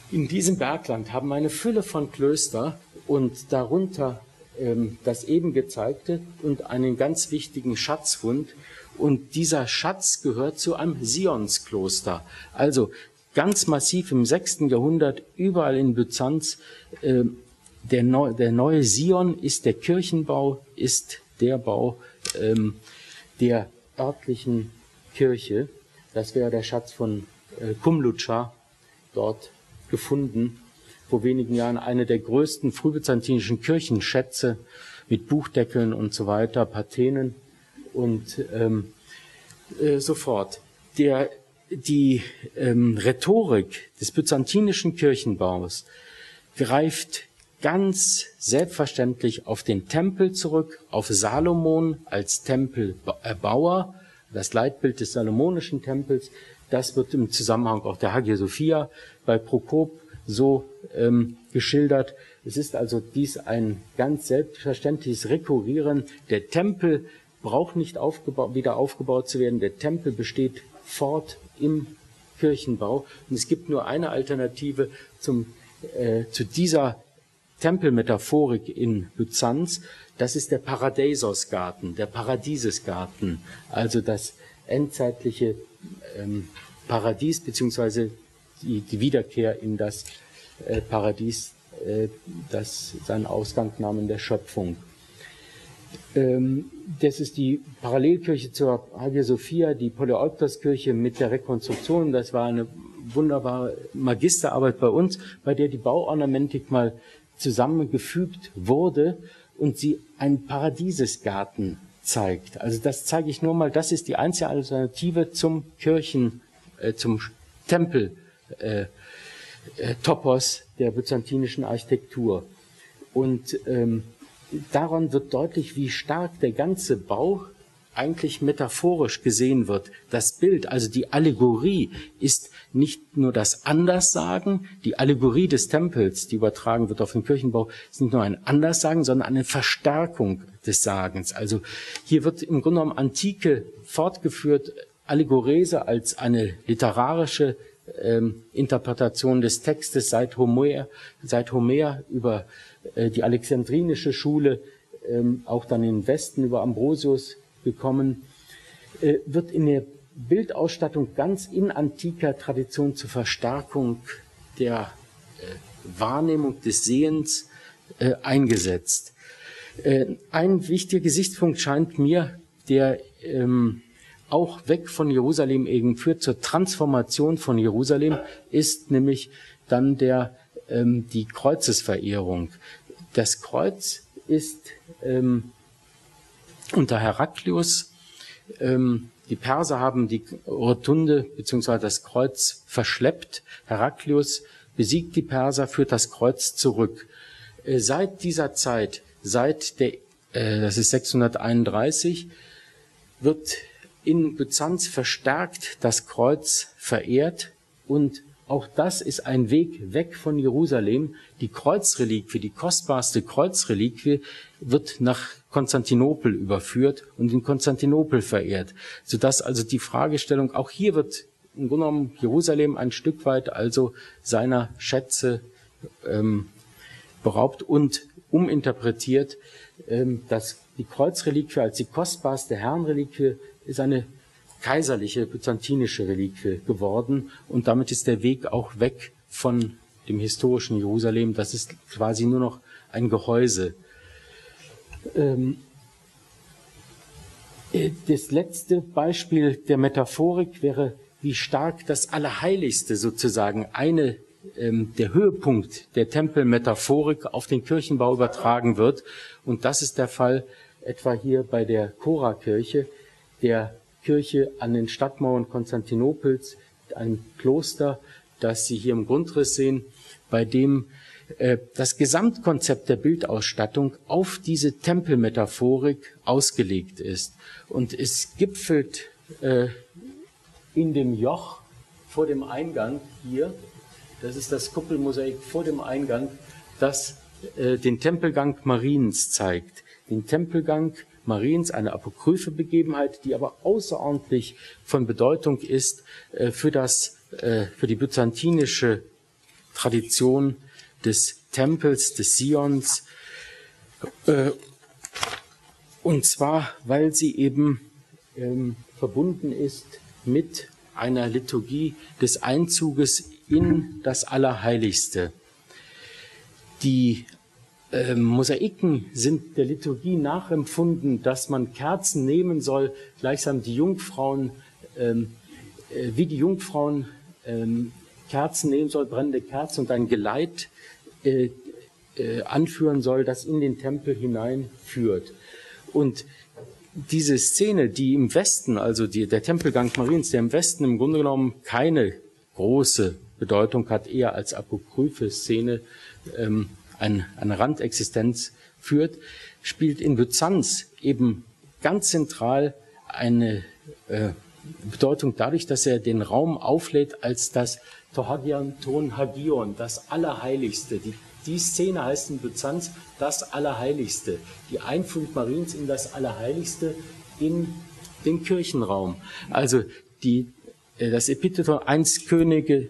In diesem Bergland haben wir eine Fülle von Klöster und darunter das eben gezeigte und einen ganz wichtigen Schatzfund. Und dieser Schatz gehört zu einem Sionskloster. Also ganz massiv im 6. Jahrhundert überall in Byzanz. Der neue Sion ist der Kirchenbau, ist der Bau der örtlichen Kirche. Das wäre der Schatz von Kumlucha, dort gefunden, vor wenigen Jahren eine der größten frühbyzantinischen Kirchenschätze mit Buchdeckeln und so weiter, Patenen und so fort. Die Rhetorik des byzantinischen Kirchenbaus greift ganz selbstverständlich auf den Tempel zurück, auf Salomon als Tempelbauer, das Leitbild des salomonischen Tempels. Das wird im Zusammenhang auch der Hagia Sophia bei Prokop so geschildert. Es ist also dies ein ganz selbstverständliches Rekurrieren. Der Tempel braucht nicht wieder aufgebaut zu werden. Der Tempel besteht fort im Kirchenbau. Und es gibt nur eine Alternative zu dieser Tempelmetaphorik in Byzanz. Das ist der Paradeisosgarten, der Paradiesesgarten, also das endzeitliche Paradies, beziehungsweise die Wiederkehr in das Paradies, das seinen Ausgang nahm in der Schöpfung. Das ist die Parallelkirche zur Hagia Sophia, die Polyolptos-Kirche mit der Rekonstruktion. Das war eine wunderbare Magisterarbeit bei uns, bei der die Bauornamentik mal zusammengefügt wurde und sie einen Paradiesesgarten zeigt. Also das zeige ich nur mal, das ist die einzige Alternative zum zum Tempel Topos der byzantinischen Architektur. Und daran wird deutlich, wie stark der ganze Bau eigentlich metaphorisch gesehen wird. Das Bild, also die Allegorie, ist nicht nur das Anderssagen, die Allegorie des Tempels, die übertragen wird auf den Kirchenbau, ist nicht nur ein Anderssagen, sondern eine Verstärkung des Sagens. Also hier wird im Grunde genommen Antike fortgeführt, Allegorese als eine literarische Interpretation des Textes seit Homer über die alexandrinische Schule, auch dann im Westen über Ambrosius gekommen, wird in der Bildausstattung ganz in antiker Tradition zur Verstärkung der Wahrnehmung des Sehens eingesetzt. Ein wichtiger Gesichtspunkt scheint mir, der auch weg von Jerusalem eben führt zur Transformation von Jerusalem, ist nämlich dann die Kreuzesverehrung. Das Kreuz ist unter Heraklius, die Perser haben die Rotunde bzw. das Kreuz verschleppt. Heraklius besiegt die Perser, führt das Kreuz zurück. Seit dieser Zeit, das ist 631, wird in Byzanz verstärkt das Kreuz verehrt und auch das ist ein Weg weg von Jerusalem. Die Kreuzreliquie, die kostbarste Kreuzreliquie, wird nach Konstantinopel überführt und in Konstantinopel verehrt, sodass also die Fragestellung, auch hier wird im Grunde genommen Jerusalem ein Stück weit also seiner Schätze beraubt und uminterpretiert, dass die Kreuzreliquie als die kostbarste Herrenreliquie ist eine kaiserliche byzantinische Reliquie geworden und damit ist der Weg auch weg von dem historischen Jerusalem. Das ist quasi nur noch ein Gehäuse. Das letzte Beispiel der Metaphorik wäre, wie stark das Allerheiligste sozusagen der Höhepunkt der Tempelmetaphorik auf den Kirchenbau übertragen wird. Und das ist der Fall etwa hier bei der Chora-Kirche, der Kirche an den Stadtmauern Konstantinopels, ein Kloster, das Sie hier im Grundriss sehen, bei dem das Gesamtkonzept der Bildausstattung auf diese Tempelmetaphorik ausgelegt ist. Und es gipfelt in dem Joch vor dem Eingang hier, das ist das Kuppelmosaik vor dem Eingang, das den Tempelgang Mariens zeigt. Den Tempelgang Mariens, eine apokryphe Begebenheit, die aber außerordentlich von Bedeutung ist für die byzantinische Tradition des Tempels, des Sions, und zwar, weil sie eben verbunden ist mit einer Liturgie des Einzuges in das Allerheiligste. Die Mosaiken sind der Liturgie nachempfunden, dass man Kerzen nehmen soll, gleichsam die Jungfrauen, wie die Jungfrauen Kerzen nehmen soll, brennende Kerzen und ein Geleit anführen soll, das in den Tempel hineinführt. Und diese Szene, die im Westen, also der Tempelgang Mariens, der im Westen im Grunde genommen keine große Bedeutung hat, eher als apokryphe Szene eine Randexistenz führt, spielt in Byzanz eben ganz zentral eine Bedeutung dadurch, dass er den Raum auflädt als das Tohagion Ton Hagion, das Allerheiligste. Die Szene heißt in Byzanz das Allerheiligste, die Einführung Mariens in das Allerheiligste, in den Kirchenraum. Also das Epitheton 1 Könige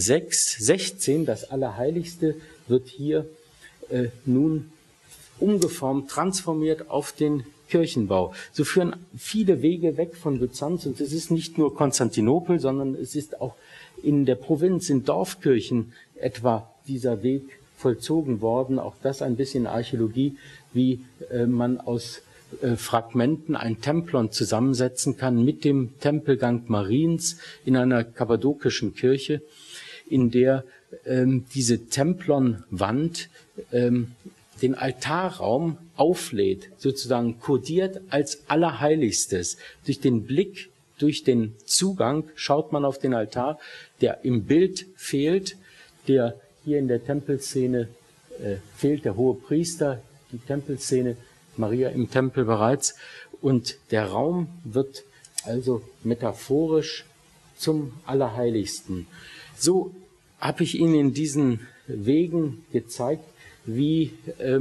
6,16, das Allerheiligste, wird hier nun umgeformt, transformiert auf den Kirchenbau. So führen viele Wege weg von Byzanz, und es ist nicht nur Konstantinopel, sondern es ist auch in der Provinz, in Dorfkirchen etwa dieser Weg vollzogen worden. Auch das ein bisschen Archäologie, wie man aus Fragmenten ein Templon zusammensetzen kann mit dem Tempelgang Mariens in einer kappadokischen Kirche, in der diese Templonwand den Altarraum auflädt, sozusagen kodiert als Allerheiligstes. Durch den Blick, durch den Zugang schaut man auf den Altar, der im Bild fehlt, der hier in der Tempelszene fehlt, der hohe Priester, die Tempelszene, Maria im Tempel bereits. Und der Raum wird also metaphorisch zum Allerheiligsten. So habe ich Ihnen in diesen Wegen gezeigt, wie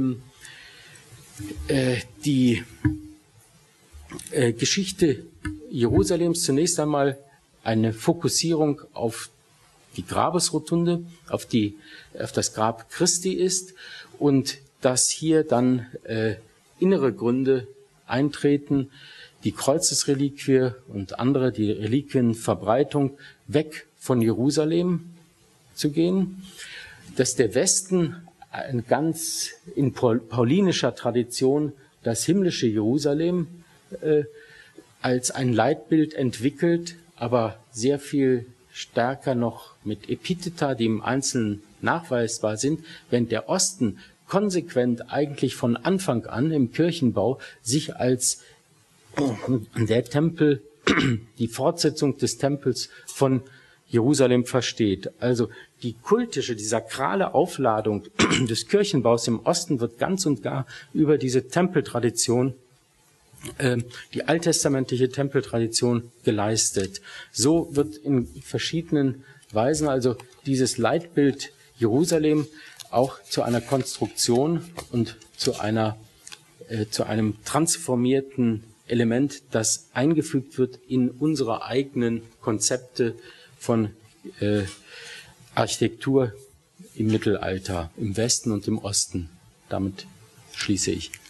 die Geschichte Jerusalems zunächst einmal eine Fokussierung auf die Grabesrotunde, auf das Grab Christi ist, und dass hier dann innere Gründe eintreten, die Kreuzesreliquie und andere, die Reliquienverbreitung weg von Jerusalem zu gehen, dass der Westen ganz in paulinischer Tradition das himmlische Jerusalem als ein Leitbild entwickelt, aber sehr viel stärker noch mit Epitheta, die im Einzelnen nachweisbar sind, während der Osten konsequent eigentlich von Anfang an im Kirchenbau sich als der Tempel, die Fortsetzung des Tempels von Jerusalem versteht. Also die kultische, die sakrale Aufladung des Kirchenbaus im Osten wird ganz und gar über diese Tempeltradition, die alttestamentliche Tempeltradition, geleistet. So wird in verschiedenen Weisen also dieses Leitbild Jerusalem auch zu einer Konstruktion und zu einem transformierten Element, das eingefügt wird in unsere eigenen Konzepte von Architektur im Mittelalter, im Westen und im Osten. Damit schließe ich.